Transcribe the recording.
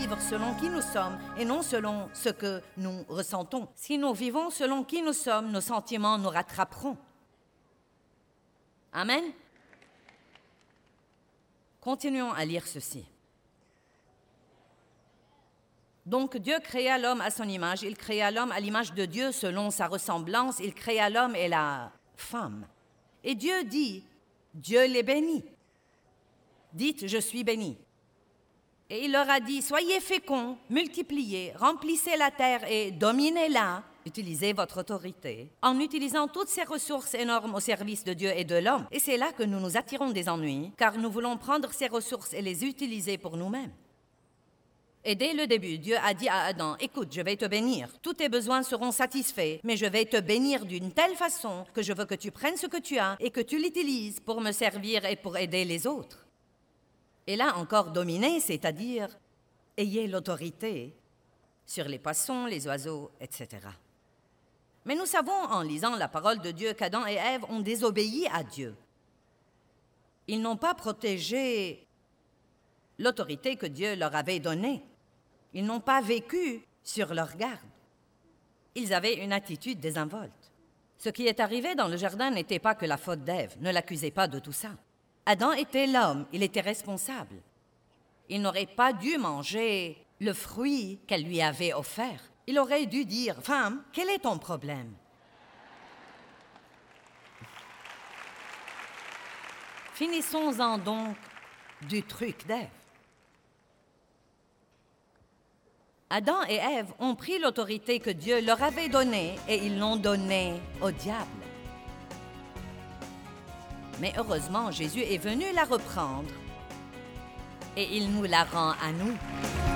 vivre selon qui nous sommes et non selon ce que nous ressentons. Si nous vivons selon qui nous sommes, nos sentiments nous rattraperont. Amen. Continuons à lire ceci. Donc Dieu créa l'homme à son image, il créa l'homme à l'image de Dieu selon sa ressemblance, il créa l'homme et la femme. Et Dieu dit, Dieu les bénit. Dites, je suis béni. Et il leur a dit, soyez féconds, multipliez, remplissez la terre et dominez-la. Utilisez votre autorité en utilisant toutes ces ressources énormes au service de Dieu et de l'homme. Et c'est là que nous nous attirons des ennuis, car nous voulons prendre ces ressources et les utiliser pour nous-mêmes. Et dès le début, Dieu a dit à Adam, « Écoute, je vais te bénir. Tous tes besoins seront satisfaits, mais je vais te bénir d'une telle façon que je veux que tu prennes ce que tu as et que tu l'utilises pour me servir et pour aider les autres. » Et là encore, dominer, c'est-à-dire ayez l'autorité sur les poissons, les oiseaux, etc. Mais nous savons en lisant la parole de Dieu qu'Adam et Ève ont désobéi à Dieu. Ils n'ont pas protégé l'autorité que Dieu leur avait donnée. Ils n'ont pas vécu sur leur garde. Ils avaient une attitude désinvolte. Ce qui est arrivé dans le jardin n'était pas que la faute d'Ève. Ne l'accusez pas de tout ça. Adam était l'homme, il était responsable. Il n'aurait pas dû manger le fruit qu'elle lui avait offert. Il aurait dû dire, « Femme, quel est ton problème? » Finissons-en donc du truc d'Ève. Adam et Ève ont pris l'autorité que Dieu leur avait donnée et ils l'ont donnée au diable. Mais heureusement, Jésus est venu la reprendre et il nous la rend à nous.